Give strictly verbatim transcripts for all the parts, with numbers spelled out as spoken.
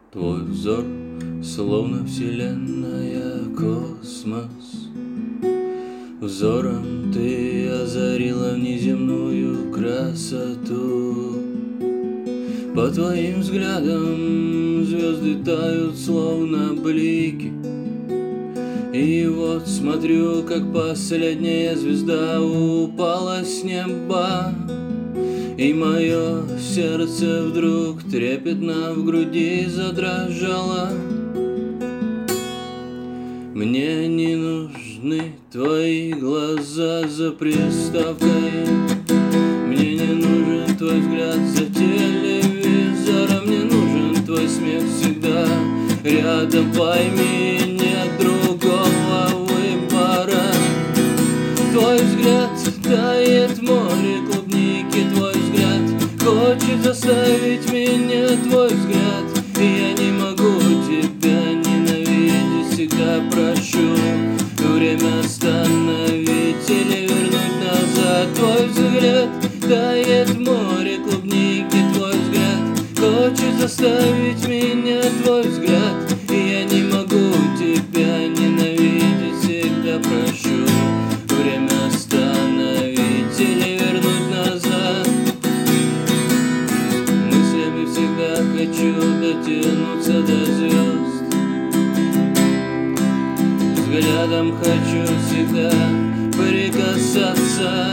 Твой взор, словно вселенная, космос. Взором ты озарила внеземную красоту. По твоим взглядам звезды тают, словно блики. И вот смотрю, как последняя звезда упала с неба, и мое сердце вдруг трепетно в груди задрожало. Мне не нужны твои глаза за приставкой, мне не нужен твой взгляд за телевизором, мне нужен твой смех всегда рядом, пойми, нет другого выбора. Твой взгляд тает море клубники, твой взгляд хочет заставить меня, твой взгляд, и я не могу тебя ненавидеть, всегда прошу время остановить или вернуть назад. Твой взгляд тает море клубники, твой взгляд хочет заставить меня, твой взгляд, и я не могу тебя ненавидеть, всегда прошу время остановить или вернуть назад. Мыслями всегда хочу дотянуться до звезд, взглядом хочу всегда прикасаться.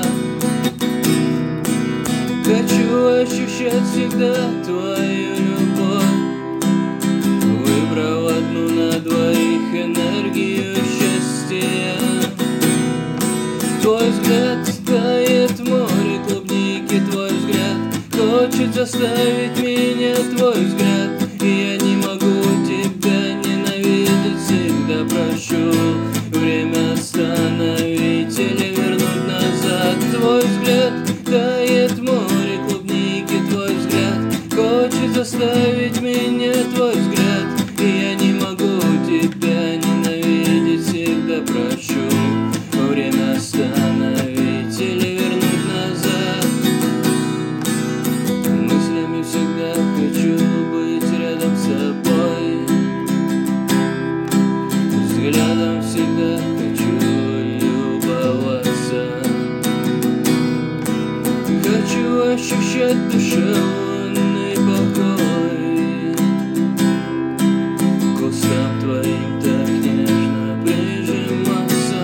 Хочу ощущать всегда твою любовь, выбрав одну на двоих энергию счастья. Твой взгляд тает в море клубники, твой взгляд хочет заставить меня, твой взгляд, и я не могу тебя ненавидеть, всегда прошу время остановить или вернуть назад. Твой взгляд тает в море клубники, твой взгляд хочет заставить меня, твой взгляд, и я не могу тебя ненавидеть, всегда прошу время остановить или вернуть назад. Мыслями всегда хочу быть рядом с собой, взглядом всегда хочу любоваться. Хочу ощущать душевный покой, к устам твоим так нежно прижиматься.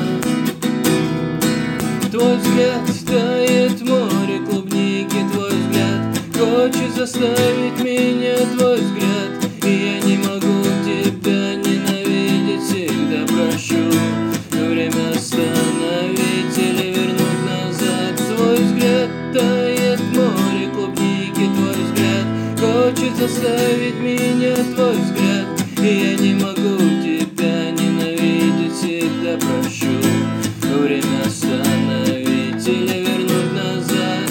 Твой взгляд тает в море клубники, твой взгляд хочет заставить меня, твой взгляд, и я не могу тебя ненавидеть, всегда прошу время остановить или вернуть назад. Твой взгляд тает в море клубники, твой взгляд хочет заставить меня, твой взгляд, и я не могу тебя ненавидеть, всегда прошу время остановить или вернуть назад.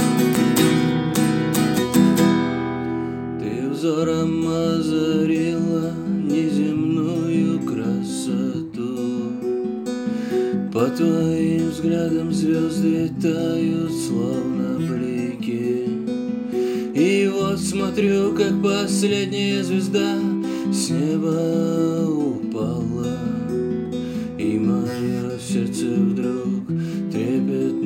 Ты взором озарила неземную красоту, по твоим взглядам звезды тают, словно блики. И вот смотрю, как последняя звезда с неба упала, и мое сердце вдруг трепетно